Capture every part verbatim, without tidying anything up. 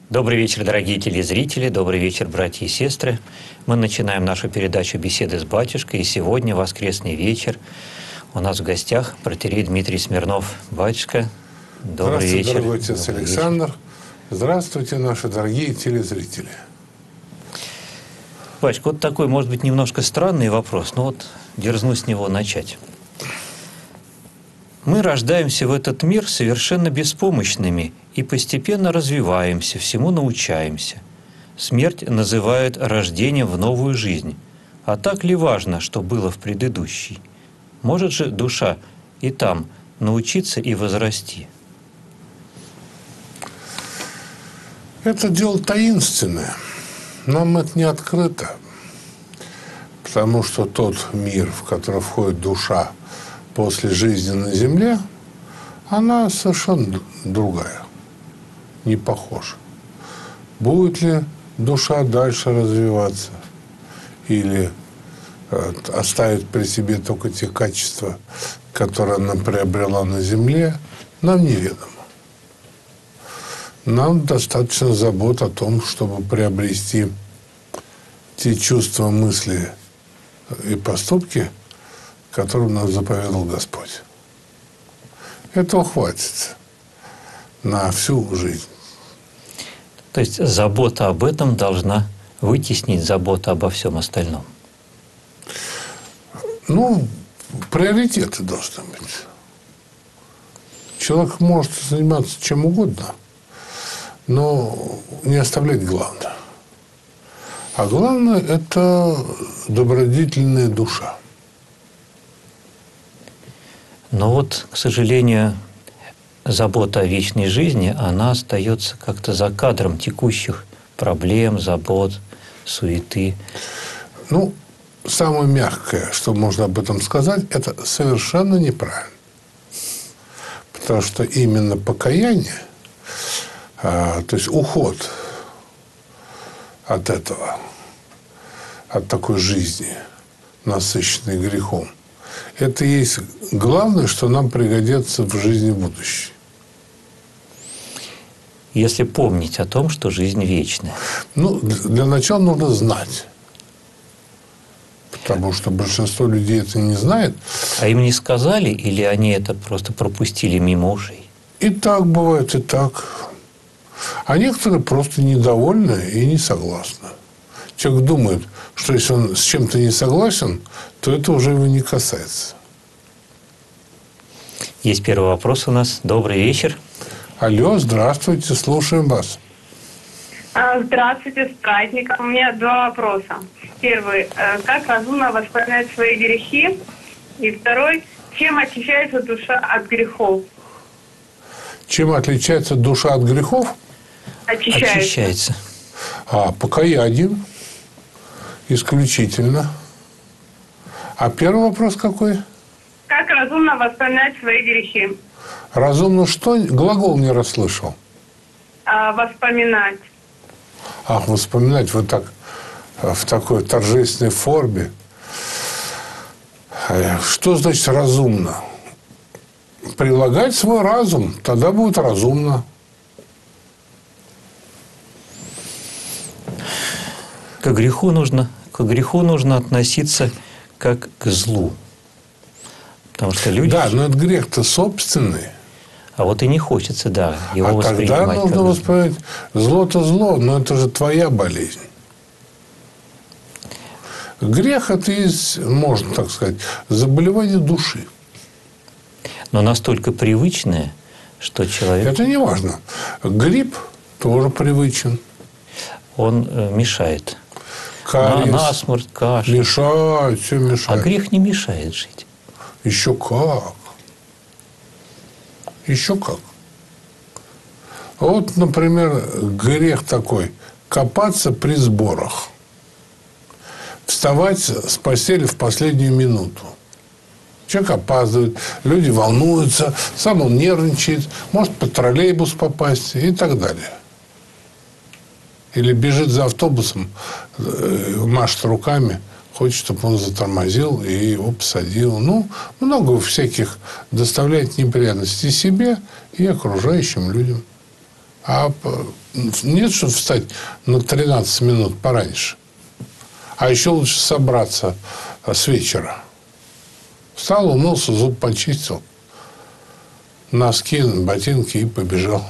Добрый вечер, дорогие телезрители, добрый вечер, братья и сестры. Мы начинаем нашу передачу «Беседы с батюшкой», и сегодня, воскресный вечер, у нас в гостях протоиерей Дмитрий Смирнов. Батюшка, добрый Здравствуйте, вечер. дорогой отец Добрый Александр. вечер. Здравствуйте, наши дорогие телезрители. Батюшка, вот такой, может быть, немножко странный вопрос, но вот дерзну с него начать. Мы рождаемся в этот мир совершенно беспомощными и постепенно развиваемся, всему научаемся. Смерть называют рождением в новую жизнь. А так ли важно, что было в предыдущей? Может же душа и там научиться и возрасти? Это дело таинственное. Нам это не открыто. Потому что тот мир, в который входит душа после жизни на земле, она совершенно другая, не похожа. Будет ли душа дальше развиваться или оставить при себе только те качества, которые она приобрела на земле, нам неведомо. Нам достаточно забот о том, чтобы приобрести те чувства, мысли и поступки, которым нас заповедал Господь. Этого хватит на всю жизнь. То есть забота об этом должна вытеснить заботу обо всем остальном? Ну, приоритеты должны быть. Человек может заниматься чем угодно, но не оставлять главное. А главное – это добродетельная душа. Но вот, к сожалению, забота о вечной жизни, она остается как-то за кадром текущих проблем, забот, суеты. Ну, самое мягкое, что можно об этом сказать, это совершенно неправильно. Потому что именно покаяние, а, то есть уход от этого, от такой жизни, насыщенной грехом, это и есть главное, что нам пригодится в жизни будущей. Если помнить о том, что жизнь вечная. Ну, для начала нужно знать. Потому что большинство людей это не знает. А им не сказали, или они это просто пропустили мимо ушей? И так бывает, и так. А некоторые просто недовольны и не согласны. Человек думает, что если он с чем-то не согласен, то это уже его не касается. Есть первый вопрос у нас. Добрый вечер. Алло, здравствуйте, слушаем вас. Здравствуйте, с праздником. У меня два вопроса. Первый. Как разумно восполнять свои грехи? И второй. Чем отличается душа от грехов? Чем отличается душа от грехов? Очищается. Очищается. А, покаянием. Исключительно. А первый вопрос какой? Как разумно восполнять свои грехи? Разумно что? Глагол не расслышал. А, воспоминать. Ах, вспоминать вот так, в такой торжественной форме. Что значит разумно? Прилагать свой разум, тогда будет разумно. К греху нужно, к греху нужно относиться как к злу. Потому что люди... Да, но это грех-то собственный. А вот и не хочется, да, его а воспринимать. Тогда нужно как... воспринимать. Зло-то зло, но это же твоя болезнь. Грех – это есть, можно так сказать, заболевание души. Но настолько привычное, что человек... Это не важно. Грипп тоже привычен. Он э, мешает. Кариес. На, насморк, кашель. Мешает, все мешает. А грех не мешает жить. Еще как. Еще как. Вот, например, грех такой – копаться при сборах. Вставать с постели в последнюю минуту. Человек опаздывает, люди волнуются, сам он нервничает, может под троллейбус попасть и так далее. Или бежит за автобусом, машет руками, хочет, чтобы он затормозил и его посадил. Ну, много всяких доставляет неприятностей себе и окружающим людям. А нет, чтобы встать на тринадцать минут пораньше. А еще лучше собраться с вечера. Встал, умылся, зуб почистил, носки, ботинки и побежал.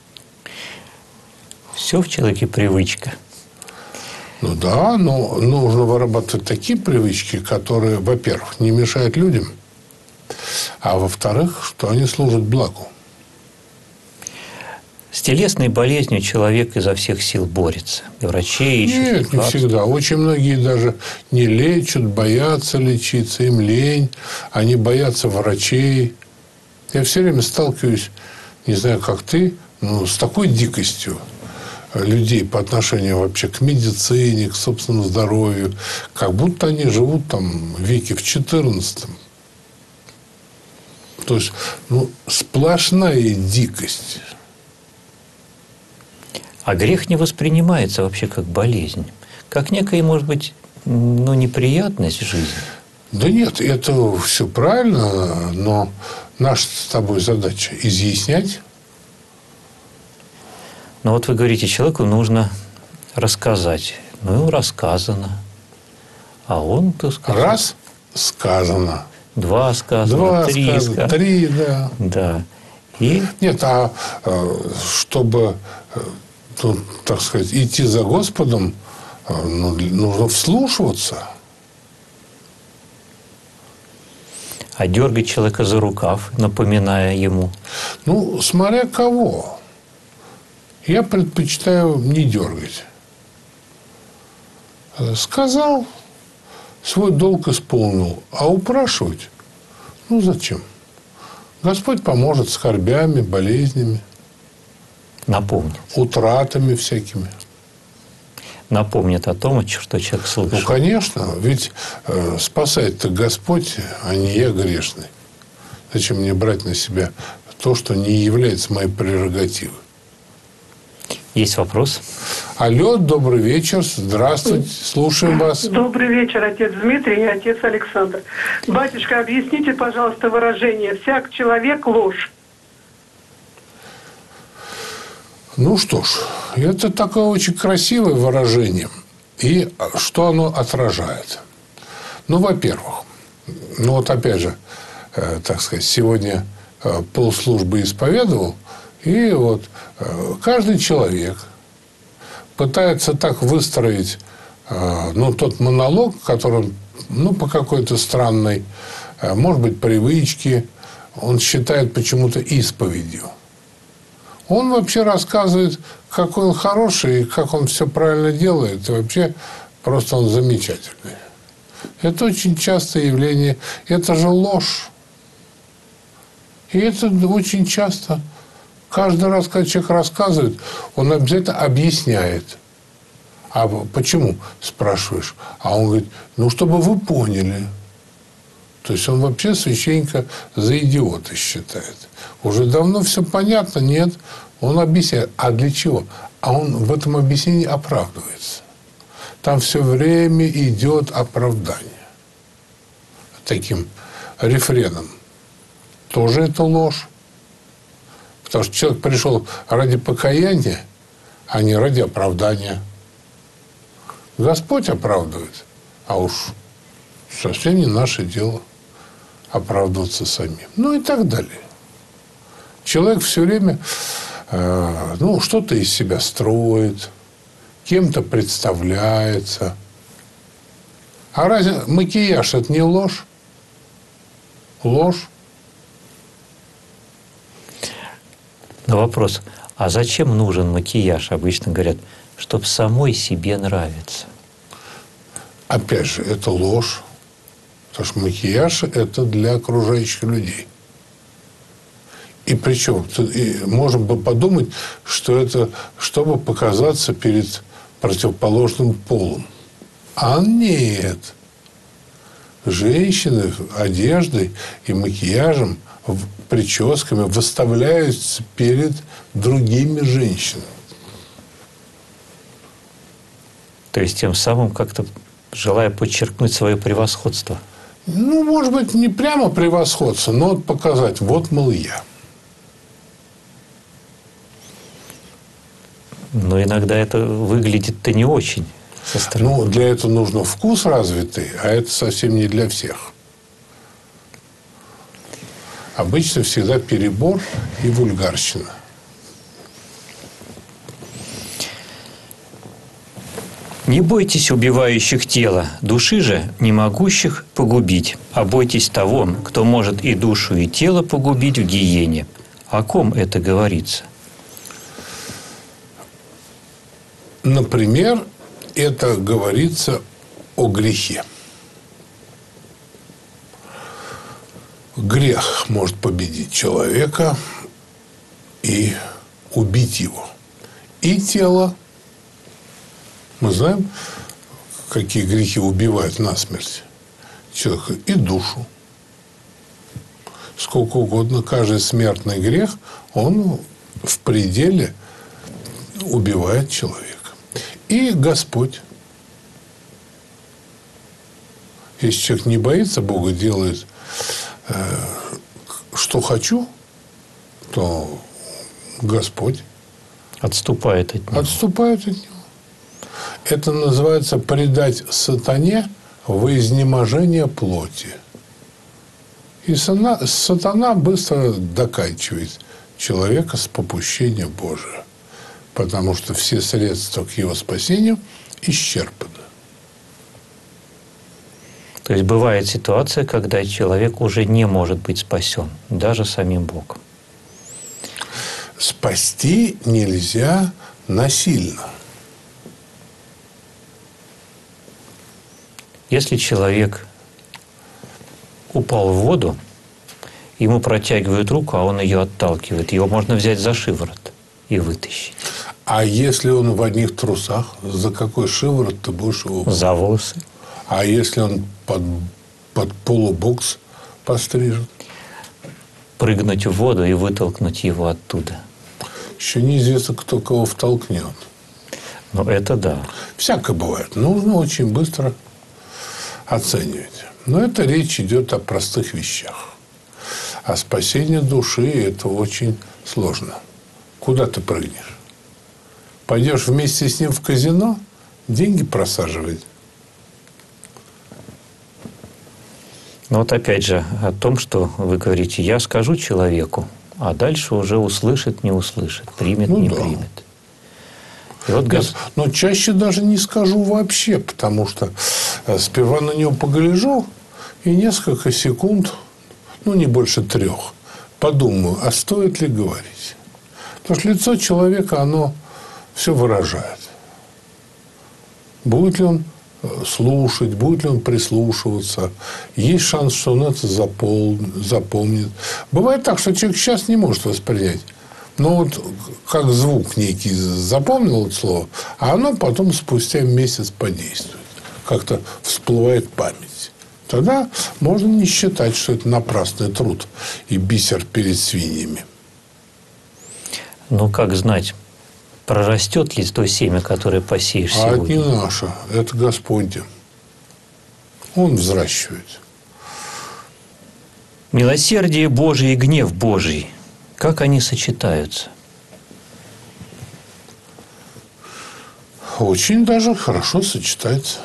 Все в человеке привычка. Ну да, но нужно вырабатывать такие привычки, которые, во-первых, не мешают людям, а во-вторых, что они служат благу. С телесной болезнью человек изо всех сил борется. И врачи ищут. Нет, не всегда. Очень многие даже не лечат, боятся лечиться, им лень. Они боятся врачей. Я все время сталкиваюсь, не знаю, как ты, но с такой дикостью людей по отношению вообще к медицине, к собственному здоровью, как будто они живут там в веке в четырнадцатом. То есть, ну, сплошная дикость. А грех не воспринимается вообще как болезнь, как некая, может быть, ну, неприятность в жизни. Да нет, это все правильно, но наша с тобой задача изъяснять. Но вот вы говорите, человеку нужно рассказать. Ну, ему рассказано. А он, так сказать... Раз сказано. Два сказано. Два три сказано. сказано. Три, да. Да. И... Нет, а чтобы, ну, так сказать, идти за Господом, ну, нужно вслушиваться. А дергать человека за рукав, напоминая ему? Ну, смотря кого. Я предпочитаю не дергать. Сказал, свой долг исполнил. А упрашивать? Ну, зачем? Господь поможет скорбями, болезнями. Напомнит. Утратами всякими. Напомнит о том, что человек слышал. Ну, конечно. Ведь э, спасает-то Господь, а не я грешный. Зачем мне брать на себя то, что не является моей прерогативой? Есть вопрос? Алло, добрый вечер. Здравствуйте. Слушаем вас. Добрый вечер, отец Дмитрий и отец Александр. Батюшка, объясните, пожалуйста, выражение «всяк человек ложь». Ну что ж, это такое очень красивое выражение. И что оно отражает? Ну, во-первых, ну вот опять же, э, так сказать, сегодня э, полслужбы исповедовал, и вот э, каждый человек пытается так выстроить э, ну, тот монолог, который, ну, по какой-то странной, э, может быть, привычке, он считает почему-то исповедью. Он вообще рассказывает, какой он хороший, как он все правильно делает. И вообще просто он замечательный. Это очень частое явление. Это же ложь. И это очень часто. Каждый раз, когда человек рассказывает, он обязательно объясняет. А почему, спрашиваешь? А он говорит, ну, чтобы вы поняли. То есть он вообще священника за идиота считает. Уже давно все понятно, нет. Он объясняет. А для чего? А он в этом объяснении оправдывается. Там все время идет оправдание. Таким рефреном. Тоже это ложь. Потому что человек пришел ради покаяния, а не ради оправдания. Господь оправдывает. А уж совсем не наше дело оправдываться самим. Ну и так далее. Человек все время э, ну, что-то из себя строит, кем-то представляется. А разве макияж – это не ложь? Ложь. Но вопрос, а зачем нужен макияж? Обычно говорят, чтобы самой себе нравиться. Опять же, это ложь. Потому что макияж – это для окружающих людей. И причем, можно бы подумать, что это чтобы показаться перед противоположным полом. А нет. Женщины одеждой и макияжем, прическами выставляются перед другими женщинами. То есть тем самым как-то желая подчеркнуть свое превосходство. Ну, может быть, не прямо превосходство, но вот показать, вот, мол, я. Но иногда это выглядит-то не очень со стороны. Ну, для этого нужно вкус развитый, а это совсем не для всех. Обычно всегда перебор и вульгарщина. Не бойтесь убивающих тело, души же не могущих погубить, а бойтесь того, кто может и душу, и тело погубить в гиене. О ком это говорится? Например, это говорится о грехе. Грех может победить человека и убить его. И тело. Мы знаем, какие грехи убивают насмерть человека. И душу. Сколько угодно. Каждый смертный грех, он в пределе убивает человека. И Господь. Если человек не боится Бога, делает, э, что хочу, то Господь Отступает от него. отступает от него. Это называется предать сатане во изнеможение плоти. И сатана, сатана быстро доканчивает человека с попущения Божия. Потому что все средства к его спасению исчерпаны. То есть бывает ситуация, когда человек уже не может быть спасен, даже самим Богом. Спасти нельзя насильно. Если человек упал в воду, ему протягивают руку, а он ее отталкивает, его можно взять за шиворот и вытащить. А если он в одних трусах, за какой шиворот ты будешь его? За волосы. А если он под, под полубокс пострижен? Прыгнуть в воду и вытолкнуть его оттуда. Еще неизвестно, кто кого втолкнет. Ну, это да. Всякое бывает. Нужно очень быстро оценивать. Но это речь идет о простых вещах. А спасение души – это очень сложно. Куда ты прыгнешь? Пойдешь вместе с ним в казино, деньги просаживать. Но вот опять же о том, что вы говорите, я скажу человеку, а дальше уже услышит, не услышит, примет, Ну не да. примет. И вот Нет, Гос... но чаще даже не скажу вообще, потому что сперва на него погляжу и несколько секунд, ну, не больше трех, подумаю, а стоит ли говорить. Потому что лицо человека, оно все выражает. Будет ли он слушать, будет ли он прислушиваться. Есть шанс, что он это запол... запомнит. Бывает так, что человек сейчас не может воспринять. Но вот как звук некий запомнил это слово, а оно потом спустя месяц подействует. Как-то всплывает память. Тогда можно не считать, что это напрасный труд и бисер перед свиньями. Ну, как знать, прорастет ли то семя, которое посеешь А это сегодня? не наше, это Господь. Он взращивает. Милосердие Божие и гнев Божий, как они сочетаются? Очень даже хорошо сочетается.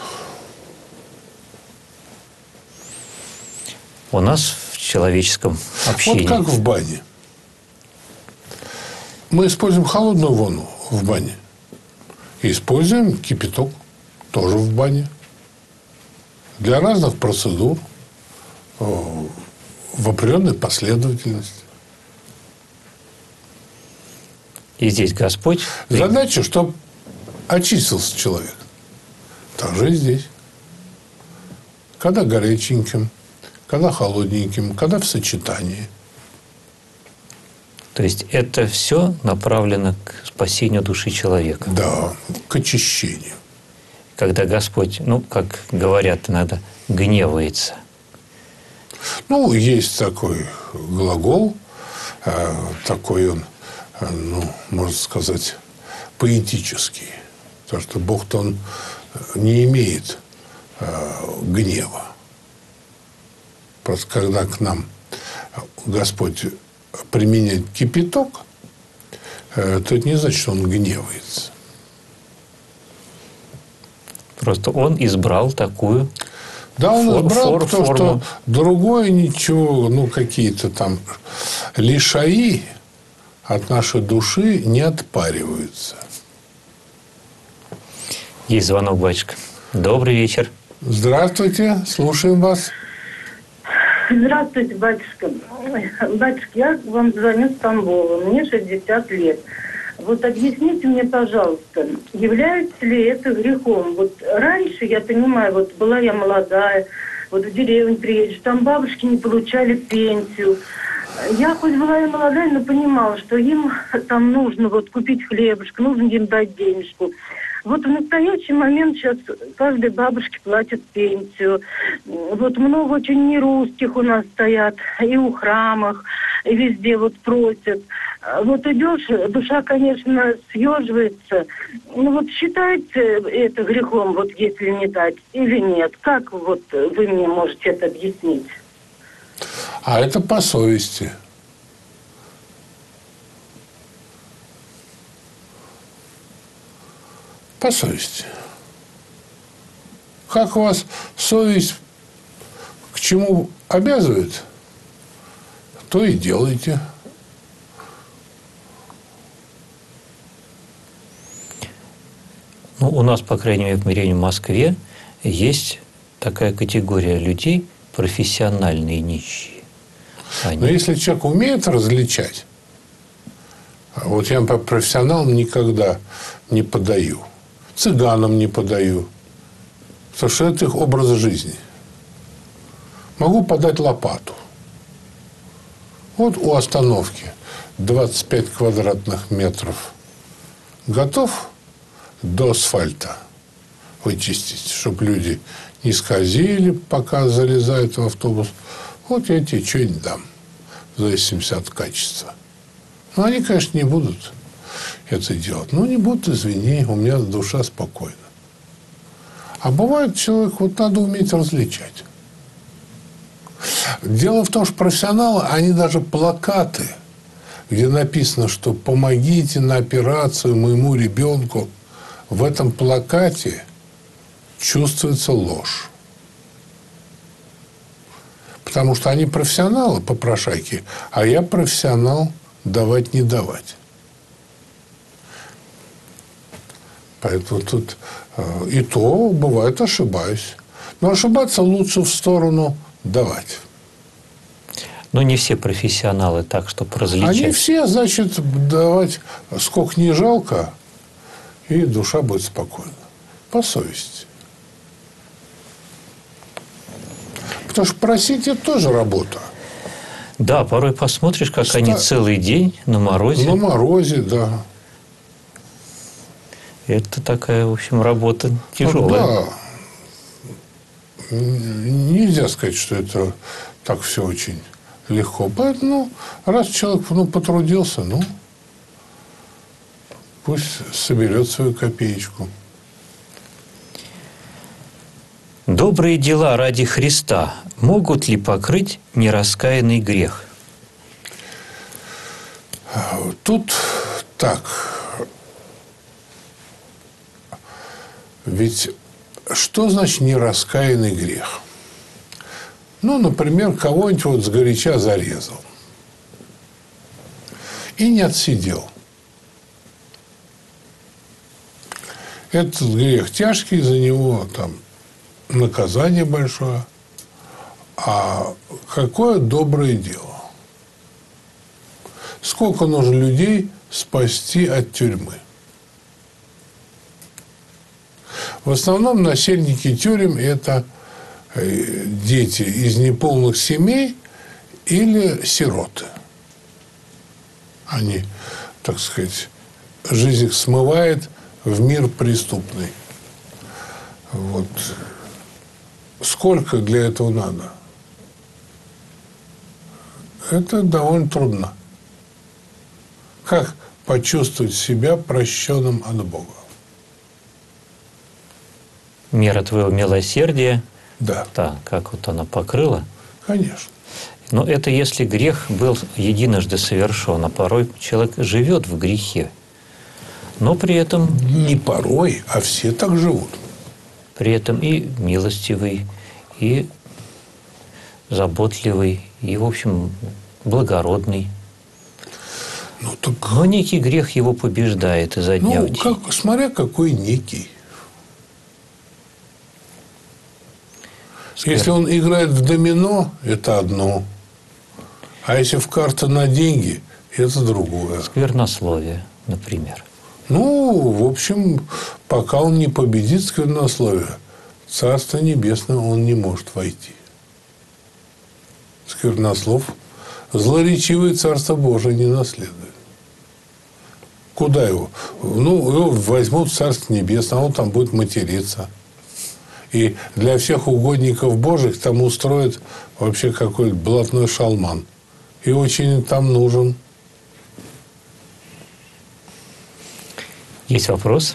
У нас в человеческом общении. Вот как в бане. Мы используем холодную воду в бане. И используем кипяток тоже в бане. Для разных процедур в определенной последовательности. И здесь Господь... Задача, чтобы очистился человек. Так же и здесь. Когда горяченьким, когда холодненьким, когда в сочетании. То есть это все направлено к спасению души человека. Да, к очищению. Когда Господь, ну, как говорят иногда, гневается. Ну, есть такой глагол, э, такой он, э, ну, можно сказать, поэтический. Потому что Бог-то он не имеет э, гнева. Просто когда к нам Господь применяет кипяток, э, то это не значит, что он гневается. Просто он избрал такую Да, он фор- избрал, фор- потому форму. что другое ничего, ну, какие-то там лишаи от нашей души не отпариваются. Есть звонок, батюшка. Добрый вечер. Здравствуйте, слушаем вас. Здравствуйте, батюшка. Ой, батюшка, я вам звоню с Тамбова. Мне шестьдесят лет. Вот объясните мне, пожалуйста, является ли это грехом? Вот раньше, я понимаю, вот была я молодая, вот в деревню приедешь, там бабушки не получали пенсию. Я хоть была и молодая, но понимала, что им там нужно вот купить хлебушка, нужно им дать денежку. Вот в настоящий момент сейчас каждой бабушке платят пенсию. Вот много очень нерусских у нас стоят, и у храмах, и везде вот просят. Вот идешь, душа, конечно, съеживается. Ну вот считаете это грехом, вот если не дать, или нет? Как вот вы мне можете это объяснить? А это по совести. По совести. Как у вас совесть к чему обязывает, то и делайте. Ну, у нас, по крайней мере, в Мирене, в Москве, есть такая категория людей – профессиональные нищие. Они... Но если человек умеет различать, вот я по профессионалам никогда не подаю, цыганам не подаю, потому что это их образ жизни. Могу подать лопату. Вот у остановки двадцать пять квадратных метров. Готов до асфальта вычистить, чтобы люди не скользили, пока залезают в автобус. Вот я тебе что-нибудь дам, в зависимости от качества. Но они, конечно, не будут это делать. Ну, не будут, извини, у меня душа спокойна. А бывает человек, вот надо уметь различать. Дело в том, что профессионалы, они даже плакаты, где написано, что помогите на операцию моему ребенку, в этом плакате чувствуется ложь. Потому что они профессионалы, попрошайки, а я профессионал давать не давать. Поэтому тут э, и то, бывает, ошибаюсь. Но ошибаться лучше в сторону давать. Но не все профессионалы так, чтобы различать. Они все, значит, давать сколько не жалко, и душа будет спокойна. По совести. Потому что просить – это тоже работа. Да, порой посмотришь, как Ста- они целый день на морозе. На морозе, да. Это такая, в общем, работа тяжелая. Да. Нельзя сказать, что это так все очень легко. Поэтому, раз человек ну, потрудился, ну, пусть соберет свою копеечку. Добрые дела ради Христа могут ли покрыть нераскаянный грех? Тут так. Ведь что значит нераскаянный грех? Ну, например, кого-нибудь вот сгоряча зарезал и не отсидел. Этот грех тяжкий, за него там наказание большое. А какое доброе дело? Сколько нужно людей спасти от тюрьмы? В основном насельники тюрем – это дети из неполных семей или сироты. Они, так сказать, жизнь их смывает в мир преступный. Вот. Сколько для этого надо? Это довольно трудно. Как почувствовать себя прощенным от Бога? Мера твоего милосердия, Да, да, как вот она покрыла. конечно. Но это если грех был единожды совершен, а порой человек живет в грехе. Но при этом, Не порой, а все так живут. при этом и милостивый, и заботливый, и, в общем, благородный. Ну, так... Но некий грех его побеждает изо дня ну, в день. Как, смотря какой некий. Сквер... Если он играет в домино, это одно. А если в карты на деньги, это другое. Сквернословие, например. Ну, в общем, пока он не победит сквернословие, в Царство Небесное он не может войти. Сквернослов злоречивый Царство Божие не наследует. Куда его? Ну, его возьмут в Царство Небесное, а он там будет материться. И для всех угодников Божьих там устроят вообще какой-то блатной шалман. И очень там нужен. Есть вопрос?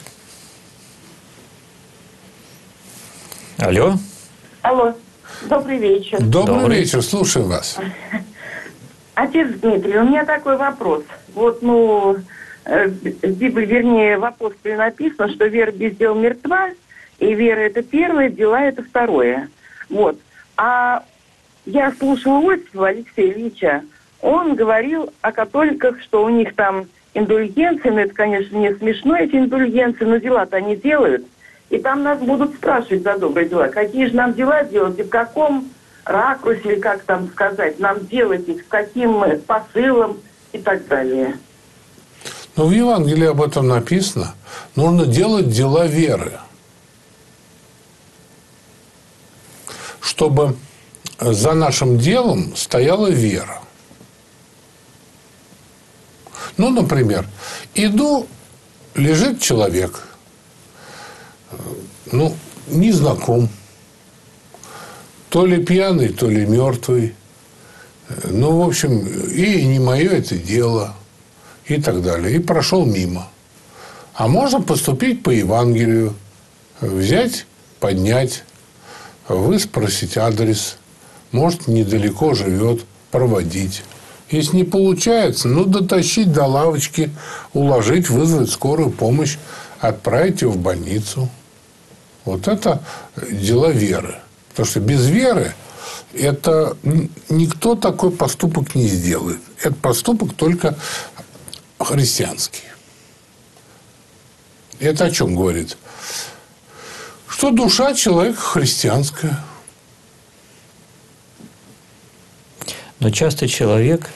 Алло? Алло, добрый вечер. Добрый, Добрый. вечер, слушаю вас. Отец Дмитрий, у меня такой вопрос. Вот, ну, э, в Библии, вернее, в апостоле написано, что вера без дел мертва, и вера – это первое, дела – это второе. Вот. А я слушала Иосифа Алексея Ильича, он говорил о католиках, что у них там индульгенции, ну, это, конечно, не смешно, эти индульгенции, но дела-то они делают. И там нас будут спрашивать за добрые дела, какие же нам дела делать, и в каком ракурсе, или как там сказать, нам делать их, с каким посылом и так далее. Но в Евангелии об этом написано. Нужно делать дела веры. Чтобы за нашим делом стояла вера. Ну, например, иду, лежит человек, ну, не знаком, то ли пьяный, то ли мертвый, ну, в общем, и не мое это дело, и так далее, и прошел мимо. А можно поступить по Евангелию, взять, поднять, выспросить адрес, может, недалеко живет, проводить. Если не получается, ну, дотащить до лавочки, уложить, вызвать скорую помощь, отправить его в больницу. Вот это дела веры. Потому что без веры это никто такой поступок не сделает. Это поступок только христианский. Это о чем говорит? Что душа человека христианская. Но часто человек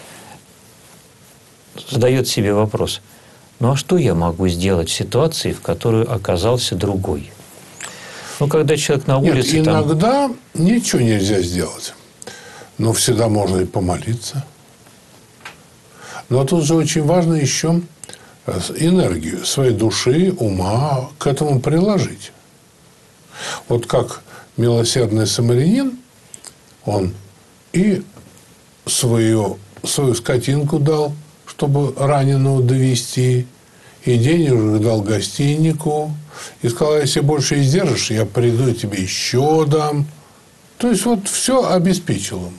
задает себе вопрос, ну а что я могу сделать в ситуации, в которой оказался другой? Ну, когда человек на улице... Нет, там... иногда ничего нельзя сделать. Но всегда можно и помолиться. Но тут же очень важно еще энергию своей души, ума к этому приложить. Вот как милосердный самарянин, он и свою, свою скотинку дал, чтобы раненого довести, и денежек дал гостинику, и сказал, если больше издержишь, я приду и тебе еще дам. То есть, вот все обеспечил ему.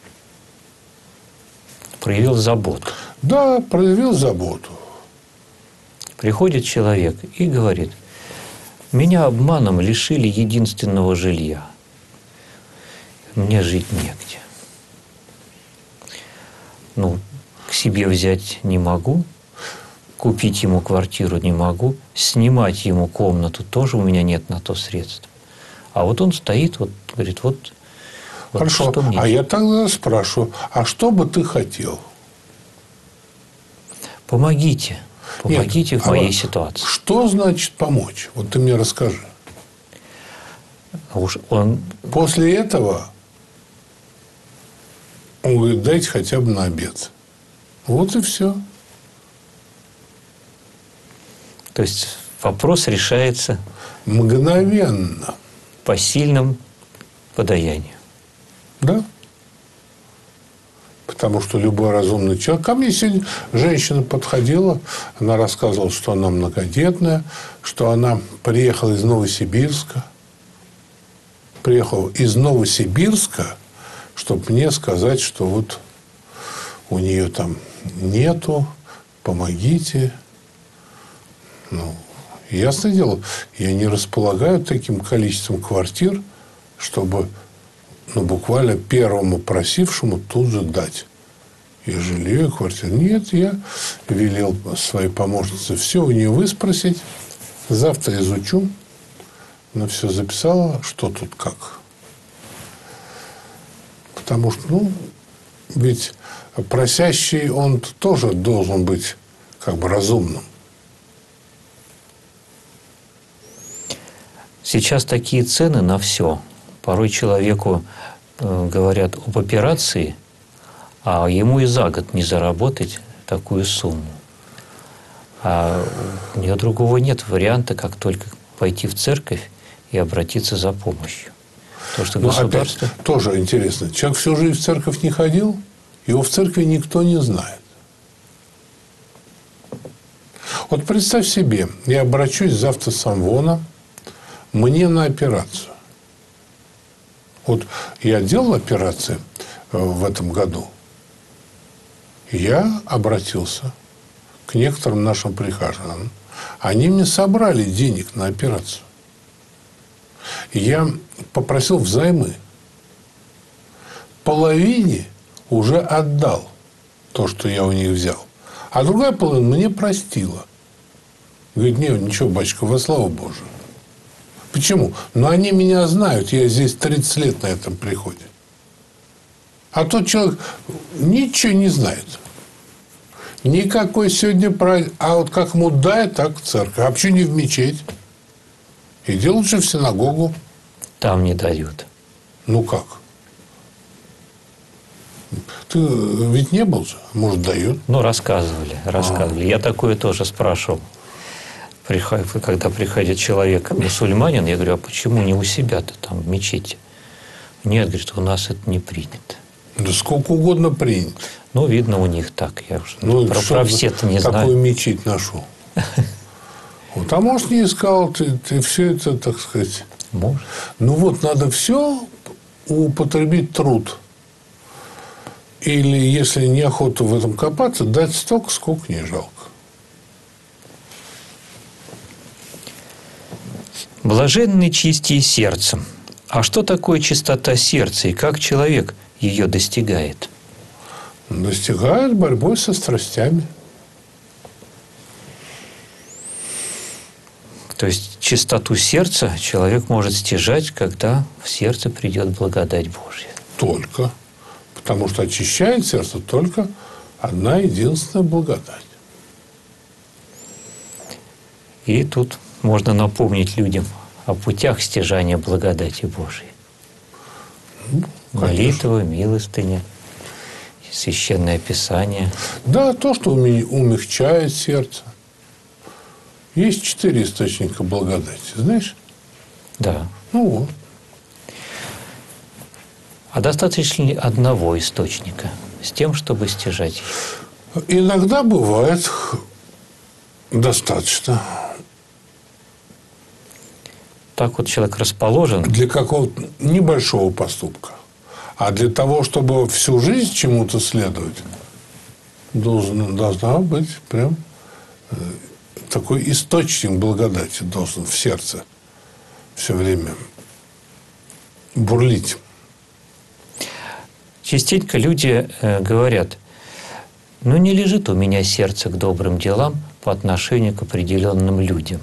Проявил заботу. Да, проявил заботу. Приходит человек и говорит, меня обманом лишили единственного жилья. Мне жить негде. Ну, к себе взять не могу, купить ему квартиру не могу, снимать ему комнату тоже у меня нет на то средств. А вот он стоит, вот говорит, вот, вот Хорошо, что мне а я тогда спрашиваю, а что бы ты хотел? Помогите, помогите Нет, в моей а ситуации. Что значит помочь? Вот ты мне расскажи. Уж он... После этого он говорит, дайте хотя бы на обед. Вот и все. То есть вопрос решается Мгновенно. по сильным подаянию. Да. Потому что любой разумный человек... Ко мне сегодня женщина подходила, она рассказывала, что она многодетная, что она приехала из Новосибирска. Приехала из Новосибирска, чтобы мне сказать, что вот у нее там нету, помогите. Ну, Ясное дело, я не располагаю таким количеством квартир, чтобы ну, буквально первому просившему тут же дать. И жилье, и квартиру. Нет, я велел своей помощнице все у нее выспросить. Завтра изучу. Она все записала, что тут как. Потому что, ну, ведь просящий, он тоже должен быть как бы разумным. Сейчас такие цены на все. Порой человеку э, говорят об операции, а ему и за год не заработать такую сумму. А у нее другого нет варианта, как только пойти в церковь и обратиться за помощью. То, что государство... Опять, тоже интересно. Человек всю жизнь в церковь не ходил, его в церкви никто не знает. Вот представь себе, я обращусь завтра с Амвона, мне на операцию. Вот я делал операции в этом году. Я обратился к некоторым нашим прихожанам. Они мне собрали денег на операцию. И я попросил взаймы. Половине уже отдал то, что я у них взял. А другая половина мне простила. Говорит, нет, ничего, батюшка, во славу Божию. Почему? Но они меня знают. Я здесь тридцать лет на этом приходе. А тот человек ничего не знает. Никакой сегодня праздник. А вот как ему дай, так в церковь. А почему не в мечеть? Иди лучше в синагогу. Там не дают. Ну как? Ты ведь не был же? Может, дают? Ну, рассказывали, рассказывали. А. Я такое тоже спрашивал. Когда приходит человек, мусульманин, я говорю, а почему не у себя-то там в мечети? Нет, говорит, у нас это не принято. Да сколько угодно принято. Ну, видно, у них так. Я уже ну, про, про все-то не знаю. Такую мечеть нашел. Вот. А может, не искал ты, ты все это, так сказать. Может. Ну вот, надо все употребить труд. Или, если неохота в этом копаться, дать столько, сколько не жалко. Блаженны чистие сердцем. А что такое чистота сердца и как человек ее достигает? Достигает борьбой со страстями. То есть чистоту сердца человек может стяжать, когда в сердце придет благодать Божья. Только. Потому что очищает сердце только одна единственная благодать. И тут можно напомнить людям о путях стяжания благодати Божией. Ну, молитва, милостыня, священное писание. Да, то, что умягчает сердце. Есть четыре источника благодати, знаешь? Да. Ну вот. А достаточно ли одного источника с тем, чтобы стяжать? Иногда бывает достаточно. Так вот человек расположен. Для какого-то небольшого поступка. А для того, чтобы всю жизнь чему-то следовать, должен, должна быть прям такой источник благодати должен в сердце все время бурлить. Частенько люди э, говорят, ну не лежит у меня сердце к добрым делам по отношению к определенным людям.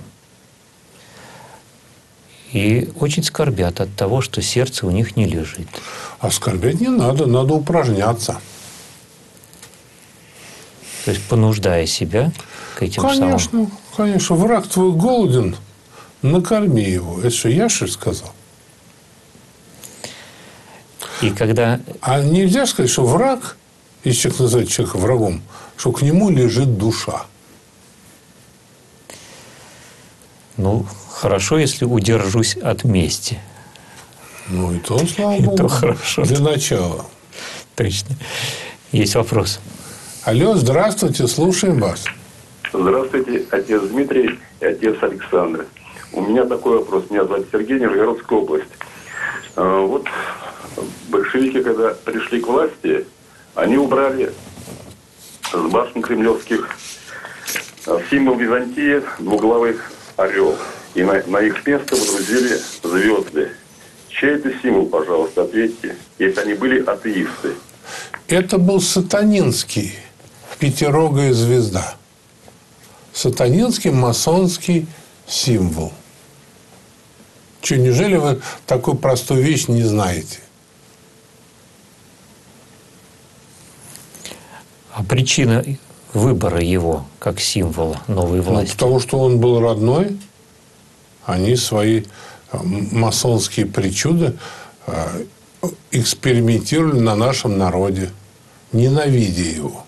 И очень скорбят от того, что сердце у них не лежит. А скорбеть не надо, надо упражняться. То есть понуждая себя к этим конечно, самым... Конечно, конечно. Враг твой голоден, накорми его. Это что, я что сказал? И когда... А нельзя сказать, что враг, если человек называет человека врагом, что к нему лежит душа. Ну, хорошо, если удержусь от мести. Ну, и то, слава и богу, то хорошо. Для начала. Точно. Есть вопрос. Алло, здравствуйте, слушаем вас. Здравствуйте, отец Дмитрий и отец Александр. У меня такой вопрос. Меня зовут Сергей, Нижегородская область. Вот большевики, когда пришли к власти, они убрали с башен кремлевских символ Византии, двуглавый орел. И на, на их место водрузили звезды. Чей это символ, пожалуйста, ответьте, если они были атеисты? Это был сатанинский пятирогая звезда. Сатанинский масонский символ. Что, неужели вы такую простую вещь не знаете? А причина выбора его как символа новой власти? Ну, потому что он был родной. Они свои масонские причуды экспериментировали на нашем народе, ненавидя его.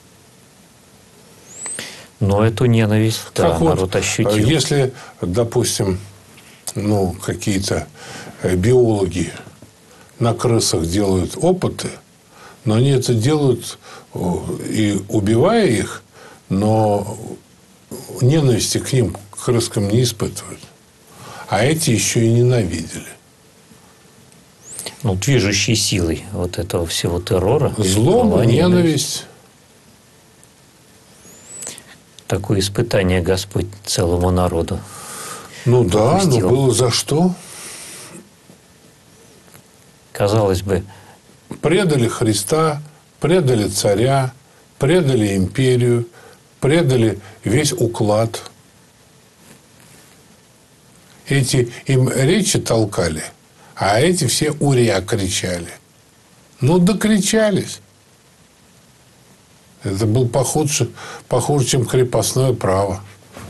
Но эту ненависть, да, как народ вот, ощутил. Если, допустим, ну, какие-то биологи на крысах делают опыты, но они это делают и убивая их, но ненависти к ним, к крыскам, не испытывают. А эти еще и ненавидели. Ну, движущей силой вот этого всего террора. Злоба, ненависть. Такое испытание Господь целому народу. Ну да, но допустил. было за что. Казалось бы. Предали Христа, предали царя, предали империю, предали весь уклад. Эти им речи толкали, а эти все уря кричали. Ну, докричались. Это был похуже, похуже, чем крепостное право.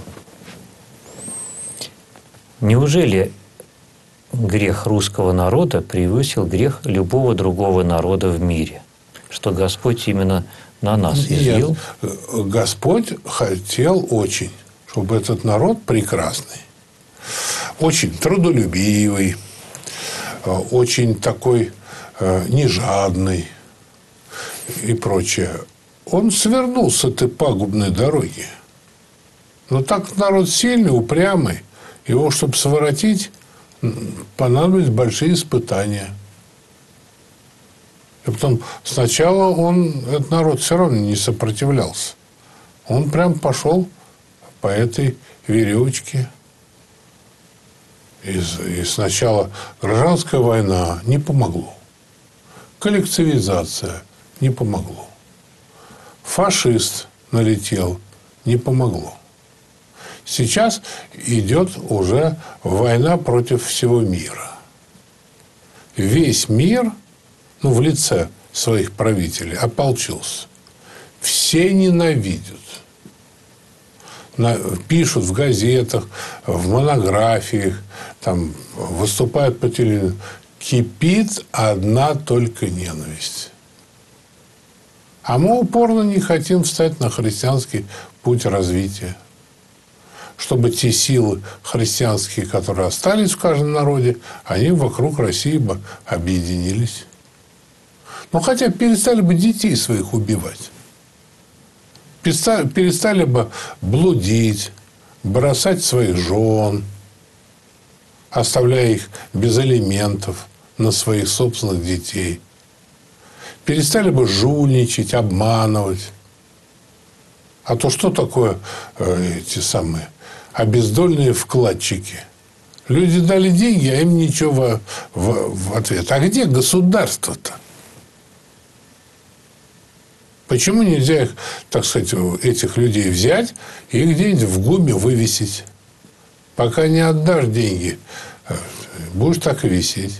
Неужели грех русского народа превысил грех любого другого народа в мире? Что Господь именно на нас излил? Нет, Господь хотел очень, чтобы этот народ прекрасный, очень трудолюбивый, очень такой нежадный и прочее, он свернул с этой пагубной дороги. Но так народ сильный, упрямый, его, чтобы своротить, понадобились большие испытания. И потом сначала он, этот народ все равно не сопротивлялся. Он прям пошел по этой веревочке. И, и сначала гражданская война не помогло. Коллективизация не помогло. Фашист налетел, не помогло. Сейчас идет уже война против всего мира. Весь мир, ну, в лице своих правителей, ополчился. Все ненавидят. Пишут в газетах, в монографиях, там, выступают по телевизору. Кипит одна только ненависть. А мы упорно не хотим встать на христианский путь развития. Чтобы те силы христианские, которые остались в каждом народе, они вокруг России бы объединились. Ну, хотя перестали бы детей своих убивать. Перестали, перестали бы блудить, бросать своих жен, оставляя их без алиментов на своих собственных детей. Перестали бы жульничать, обманывать. А то что такое э, эти самые обездольные вкладчики? Люди дали деньги, а им ничего в, в, в ответ. А где государство-то? Почему нельзя их, так сказать, этих людей взять и где-нибудь в ГУМе вывесить? Пока не отдашь деньги, будешь так и висеть.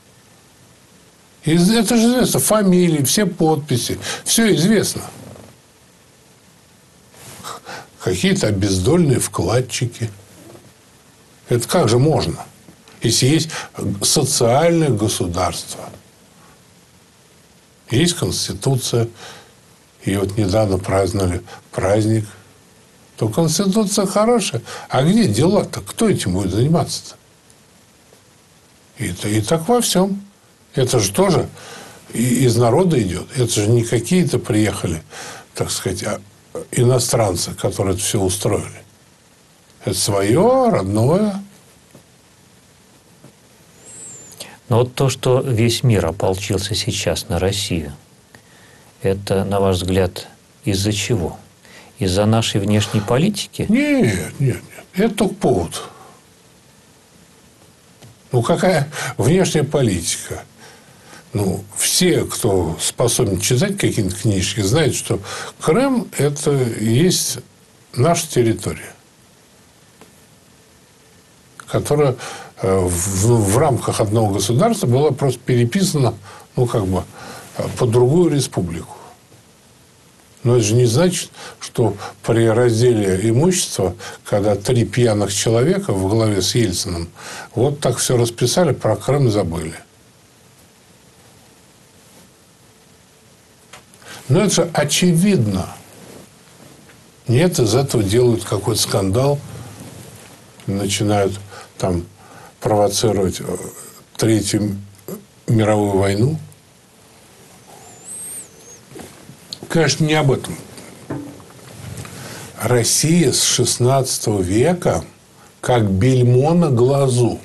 И это же известно. Фамилии, все подписи. Все известно. Какие-то обездольные вкладчики. Это как же можно? Если есть социальное государство. Есть Конституция. И вот недавно праздновали праздник. То Конституция хорошая. А где дела-то? Кто этим будет заниматься-то? И, и так во всем. Это же тоже из народа идет. Это же не какие-то приехали, так сказать, иностранцы, которые это все устроили. Это свое, родное. Но вот то, что весь мир ополчился сейчас на Россию, это, на ваш взгляд, из-за чего? Из-за нашей внешней политики? Нет, нет, нет. Это только повод. Ну, какая внешняя политика? Ну, все, кто способен читать какие-то книжки, знают, что Крым – это и есть наша территория, которая в, в рамках одного государства была просто переписана, ну, как бы, под другую республику. Но это же не значит, что при разделе имущества, когда три пьяных человека во главе с Ельциным вот так все расписали, про Крым забыли. Но это же очевидно. Нет, из этого делают какой-то скандал, начинают там провоцировать Третью мировую войну. Конечно, не об этом. Россия с шестнадцатого века как бельмо на глазу.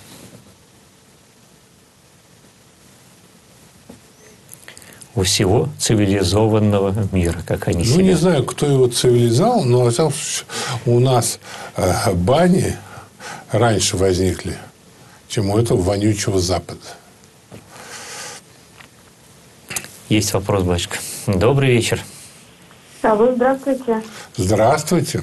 У всего цивилизованного мира, как они ну, себя... Ну, не знаю, кто его цивилизовал, но у нас э, бани раньше возникли, чем у этого вонючего Запада. Есть вопрос, батюшка. Добрый вечер. Алло, здравствуйте. Здравствуйте.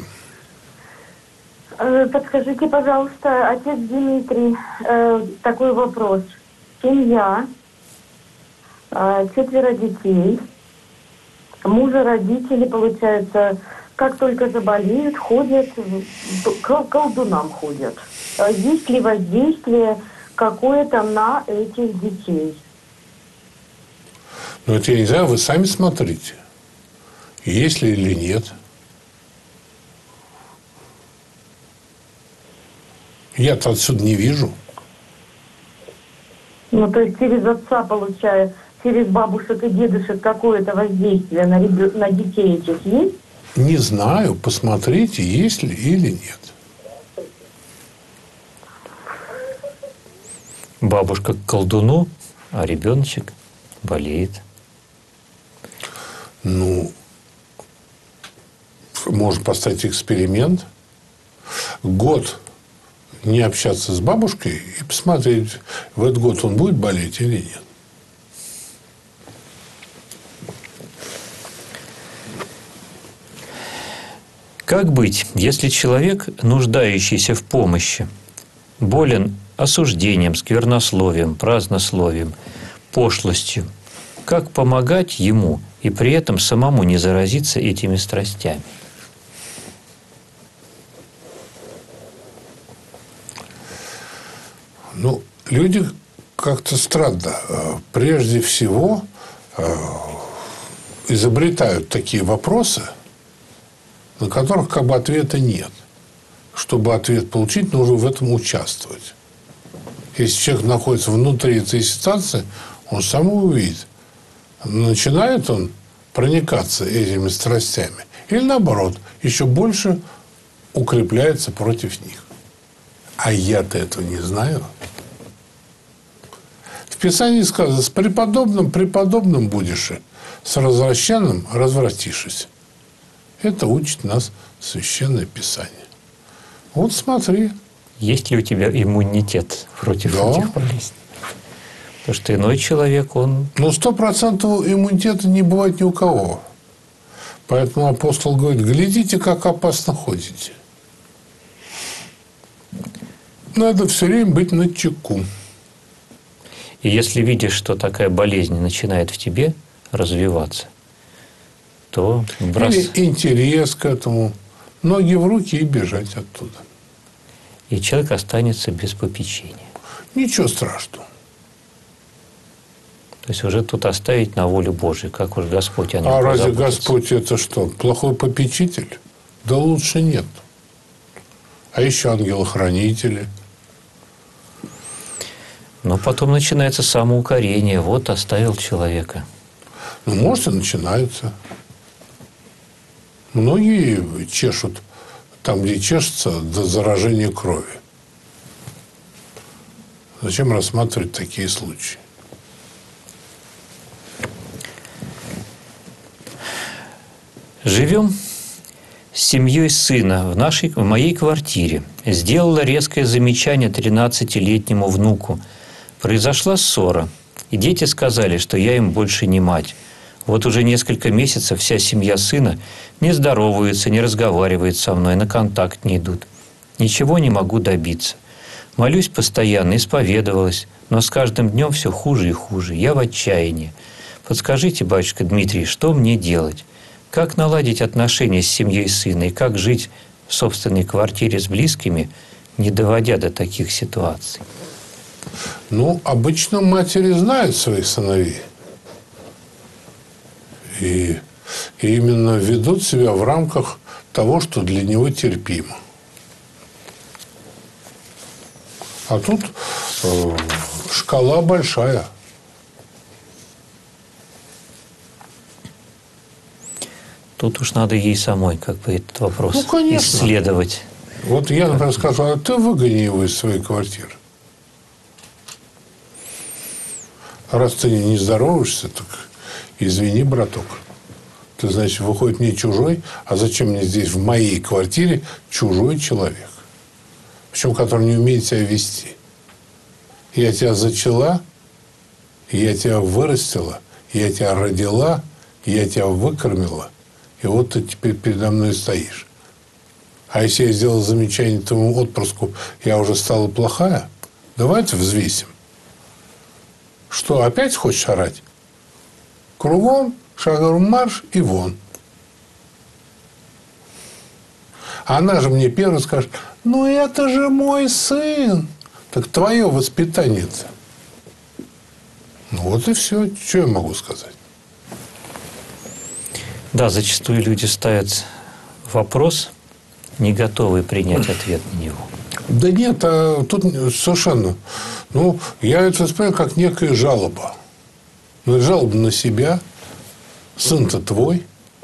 Подскажите, пожалуйста, отец Дмитрий, такой вопрос. Семья, четверо детей, мужа, родители, получается, как только заболеют, ходят, к колдунам ходят. Есть ли воздействие какое-то на этих детей? Ну, это я не знаю, вы сами смотрите, есть ли или нет. Я-то отсюда не вижу. Ну, то есть через отца, получается, через бабушек и дедушек какое-то воздействие на, ребё... на детей этих есть? Не знаю, посмотрите, есть ли или нет. Бабушка к колдуну, а ребеночек болеет. Ну, можно поставить эксперимент. Год не общаться с бабушкой и посмотреть, в этот год он будет болеть или нет. Как быть, если человек, нуждающийся в помощи, болен осуждением, сквернословием, празднословием, пошлостью? Как помогать ему и при этом самому не заразиться этими страстями? Ну, люди как-то странно. Прежде всего изобретают такие вопросы, на которых как бы ответа нет. Чтобы ответ получить, нужно в этом участвовать. Если человек находится внутри этой ситуации, он сам увидит, начинает он проникаться этими страстями или, наоборот, еще больше укрепляется против них. А я-то этого не знаю. В Писании сказано: с преподобным преподобным будешь, с развращенным развратишься. Это учит нас Священное Писание. Вот смотри. Есть ли у тебя иммунитет против да. этих болезней? Потому что иной человек, он... Ну, стопроцентного иммунитета не бывает ни у кого. Поэтому апостол говорит: глядите, как опасно ходите. Надо все время быть начеку. И если видишь, что такая болезнь начинает в тебе развиваться, то брос... Или интерес к этому. Ноги в руки и бежать оттуда. И человек останется без попечения. Ничего страшного. То есть уже тут оставить на волю Божию, как уж Господь о нем А разве позаботится. Господь это что, плохой попечитель? Да лучше нет. А еще ангелы-хранители. Но потом начинается самоукорение. Вот оставил человека. Ну, может, и начинается. Многие чешут там, где чешется, до заражения крови. Зачем рассматривать такие случаи? Живем с семьей сына в, нашей, в моей квартире. Сделала резкое замечание тринадцатилетнему внуку. Произошла ссора, и дети сказали, что я им больше не мать. Вот уже несколько месяцев вся семья сына не здоровается, не разговаривает со мной, на контакт не идут. Ничего не могу добиться. Молюсь постоянно, исповедовалась, но с каждым днем все хуже и хуже. Я в отчаянии. Подскажите, батюшка Дмитрий, что мне делать? Как наладить отношения с семьей сына и как жить в собственной квартире с близкими, не доводя до таких ситуаций? Ну, обычно матери знают своих сыновей. И, и именно ведут себя в рамках того, что для него терпимо. А тут э, шкала большая. Тут уж надо ей самой как бы этот вопрос ну, конечно. исследовать. Вот я, например, скажу, а ты выгони его из своей квартиры. Раз ты не здороваешься, так извини, браток. Ты, значит, выходит не чужой, а зачем мне здесь, в моей квартире, чужой человек? Причем, который не умеет себя вести. Я тебя зачала, я тебя вырастила, я тебя родила, я тебя выкормила, и вот ты теперь передо мной стоишь. А если я сделал замечание твоему отпрыску, я уже стала плохая? Давайте взвесим. Что, опять хочешь орать? Кругом, шагом марш и вон. Она же мне первой скажет, ну это же мой сын. Так твое воспитание-то. Ну вот и все. Что я могу сказать? Да, зачастую люди ставят вопрос, не готовы принять ответ на него. Да нет, а тут совершенно. Ну, я это воспринимаю как некая жалоба. Ну, жалоба на себя. Сын-то твой.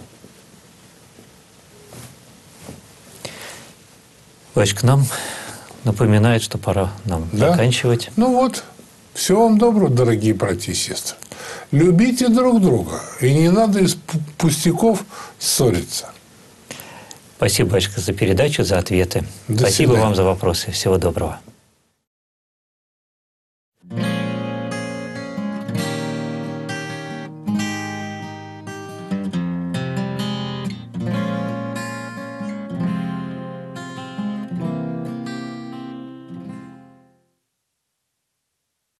Батюшка, нам напоминает, что пора нам да? заканчивать. Ну вот. Всего вам доброго, дорогие братья и сестры. Любите друг друга. И не надо из пустяков ссориться. Спасибо, батюшка, за передачу, за ответы. До Спасибо свидания. вам за вопросы. Всего доброго.